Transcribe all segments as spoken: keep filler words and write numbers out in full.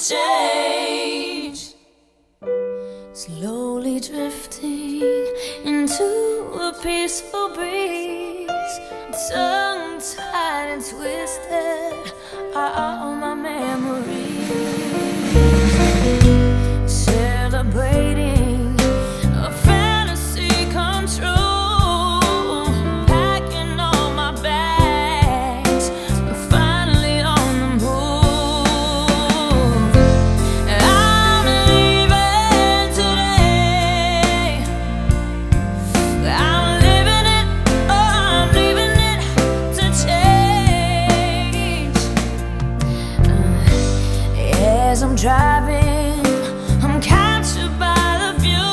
change. Slowly drifting into a peaceful breeze, tongue-tied and twisted are all my memories. Celebrating a fantasy come true, packing all my bags, finally on the move. I'm leaving today. I'm living it, oh, I'm leaving it to change. Uh, as I'm driving, I'm captured by the view.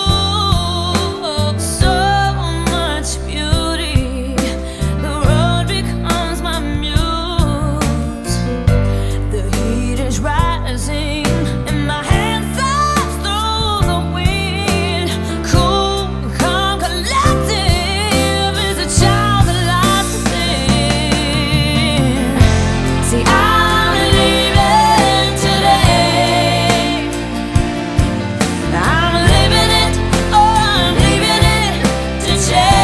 So much beauty, the road becomes my muse. The heat is rising and my hands up through the wind. Cool, calm, collective is a child that lies within. See, I'm leaving today. I'm living it, oh, I'm leaving it to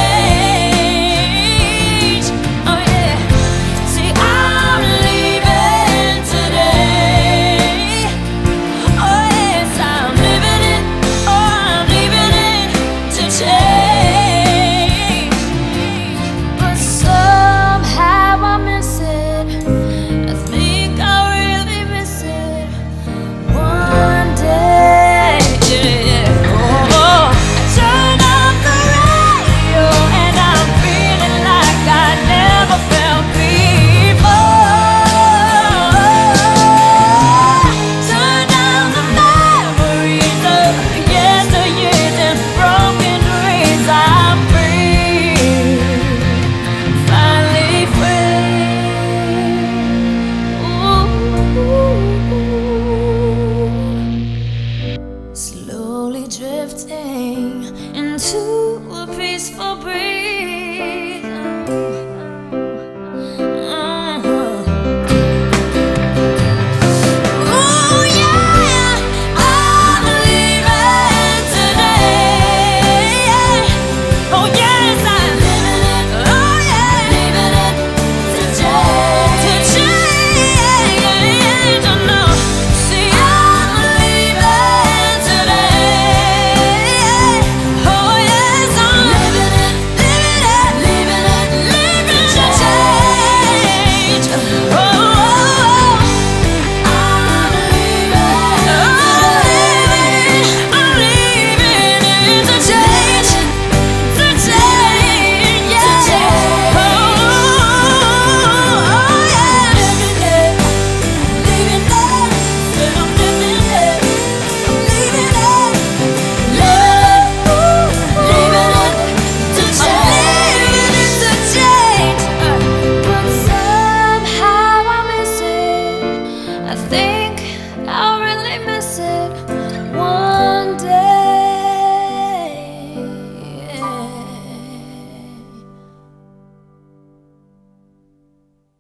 change. Oh yeah. See, I'm leaving today. Oh yes, I'm living it, oh, I'm leaving it to change. But somehow I miss it. I think I really miss it. One day, yeah. Oh, turn up the radio and I'm feeling like I never felt before. Turn down the memories of yesteryears and broken dreams. I'm free, finally free. Ooh. Slowly drifting into a peaceful breeze. Uh-huh. Ooh, yeah, I'm leaving today. Oh yes, I'm living it. Oh yeah, leaving it to change. To change. Oh no, see, I'm leaving today. Oh yes, I'm living it, living it, living it, living to change. Oh, I'm leaving, I'm leaving it to change, to change, yeah. Oh, yeah, living it, leaving it, said I'm living it, I'm leaving it, living it, leaving it to change, to change. But somehow I miss it. I think